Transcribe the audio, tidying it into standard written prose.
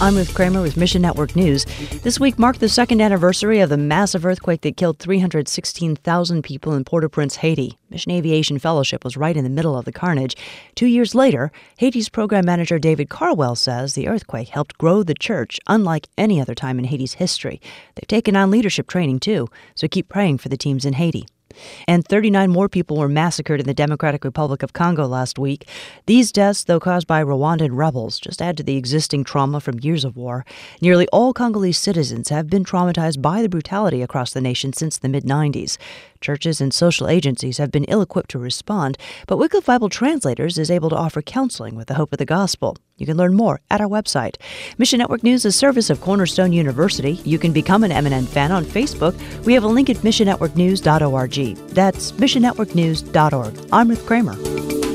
I'm Ruth Kramer with Mission Network News. This week marked the second anniversary of the massive earthquake that killed 316,000 people in Port-au-Prince, Haiti. Mission Aviation Fellowship was right in the middle of the carnage. 2 years later, Haiti's program manager David Carwell says the earthquake helped grow the church unlike any other time in Haiti's history. They've taken on leadership training, too, so keep praying for the teams in Haiti. And 39 more people were massacred in the Democratic Republic of Congo last week. These deaths, though caused by Rwandan rebels, just add to the existing trauma from years of war. Nearly all Congolese citizens have been traumatized by the brutality across the nation since the mid-90s. Churches and social agencies have been ill-equipped to respond, but Wycliffe Bible Translators is able to offer counseling with the hope of the gospel. You can learn more at our website. Mission Network News is a service of Cornerstone University. You can become an MNN fan on Facebook. We have a link at missionnetworknews.org. That's missionnetworknews.org. I'm Ruth Kramer.